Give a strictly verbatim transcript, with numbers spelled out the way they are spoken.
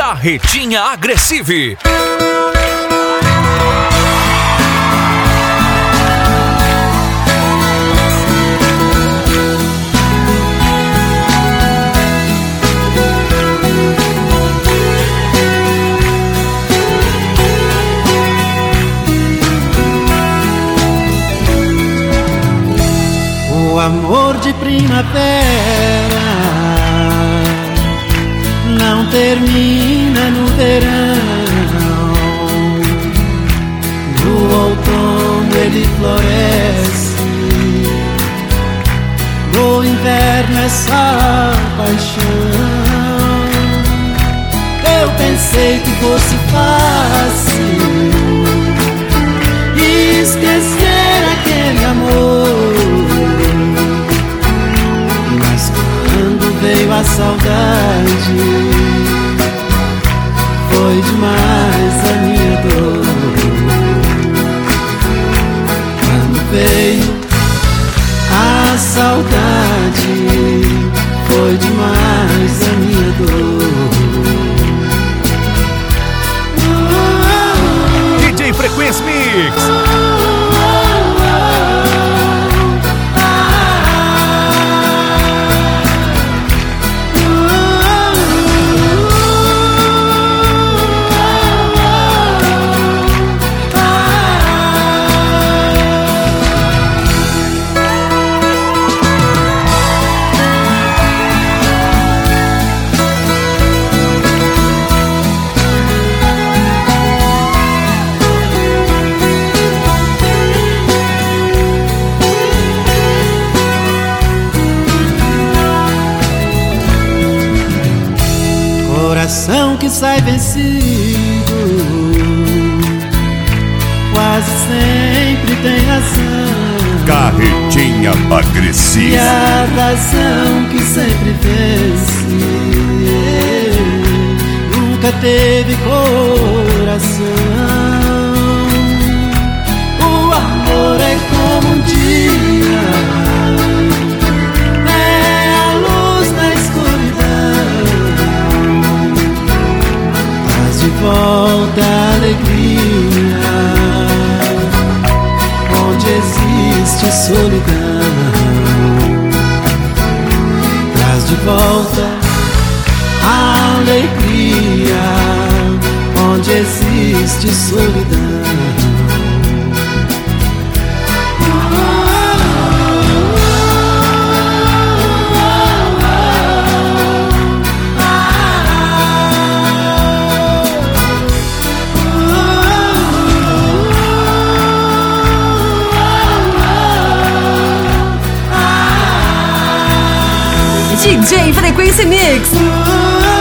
Carretinha Agressive. O amor de primavera não termina no verão. No outono ele floresce, no inverno é só paixão. Eu pensei que fosse fácil esquecer aquele amor, mas quando veio a saudade, foi demais a minha dor. Quando veio a saudade, foi demais a minha dor. D J Frequência Mix. Coração que sai vencido quase sempre tem razão. Carretinha Agressiva. E a razão que sempre vence nunca teve coração. O amor é como um dia, é a luz na escuridão, traz de volta a alegria onde existe solidão. Traz de volta a alegria onde existe solidão. D J Frequência Mix.